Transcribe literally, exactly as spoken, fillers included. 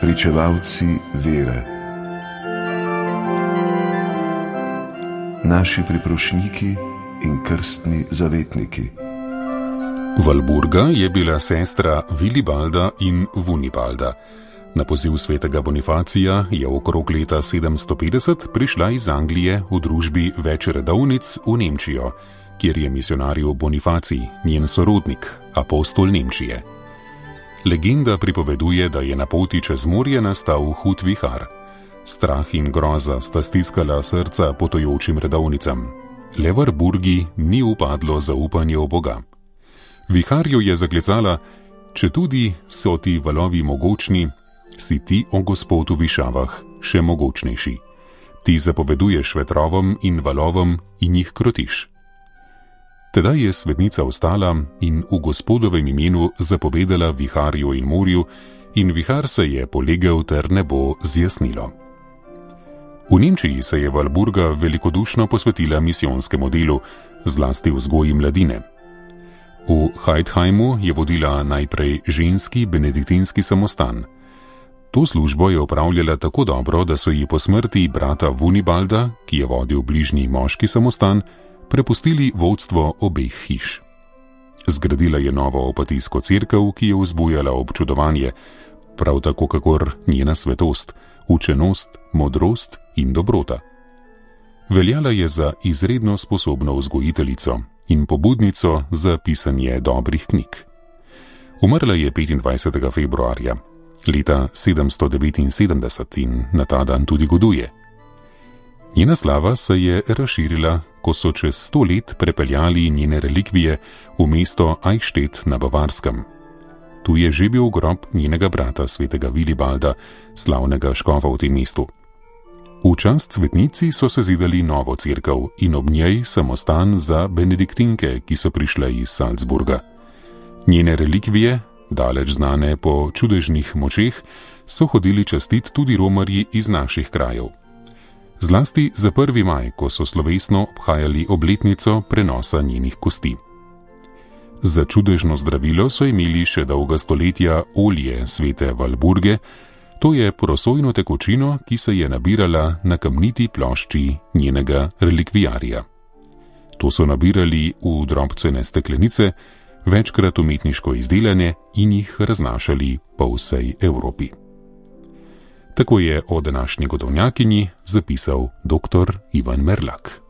pričevalci vere, naši priprošniki in krstni zavetniki. Valburga je bila sestra Vilibalda in Vunibalda. Na poziv svetega Bonifacija je okrog leta sedemsto petdeset prišla iz Anglije v družbi več redovnic v Nemčijo, kjer je misionarjev Bonifacij, njen sorodnik, apostol Nemčije. Legenda pripoveduje, da je na poti čez morje nastal hud vihar. Strah in groza sta stiskala srca potujočim redovnicam. Le Valburgi ni upadlo zaupanje v Boga. Viharju je zaklicala: četudi so ti valovi mogočni, si ti, o Gospod, v višavah še mogočnejši. Ti zapoveduješ vetrovom in valovom in jih krotiš. Tedaj je svetnica vstala in v Gospodovem imenu zapovedala viharju in morju, in vihar se je polegel ter nebo zjasnilo. V Nemčiji se je Valburga velikodušno posvetila misijonskemu delu, zlasti vzgoji mladine. V Heidheimu je vodila najprej ženski benediktinski samostan. To službo je opravljala tako dobro, da so ji po smrti brata Vunibalda, ki je vodil bližnji moški samostan, prepustili vodstvo obeh hiš. Zgradila je novo opatijsko cerkev, ki je vzbujala občudovanje, prav tako kakor njena svetost, učenost, modrost in dobrota. Veljala je za izredno sposobno vzgojiteljico in pobudnico za pisanje dobrih knjig. Umrla je petindvajsetega februarja leta sedemsto devetinsedemdeset in na ta dan tudi goduje. Njena slava se je razširila, ko so čez sto let prepeljali njene relikvije v mesto Eichstätt na Bavarskem. Tu je že bil grob njenega brata svetega Vilibalda, slavnega škofa v tem mestu. V čast svetnici so se zidali novo cerkev in ob njej samostan za benediktinke, ki so prišle iz Salzburga. Njene relikvije, daleč znane po čudežnih močeh, so hodili častit tudi romarji iz naših krajev. Zlasti za prvi maj, ko so slovesno obhajali obletnico prenosa njenih kosti. Za čudežno zdravilo so imeli še dolga stoletja olje svete Valburge, to je prosojno tekočino, ki se je nabirala na kamniti plošči njenega relikvijarija. To so nabirali v drobcene steklenice, večkrat umetniško izdelane, in jih raznašali po vsej Evropi. Tako je o današnji godovnjakinji zapisal doktor Ivan Merlak.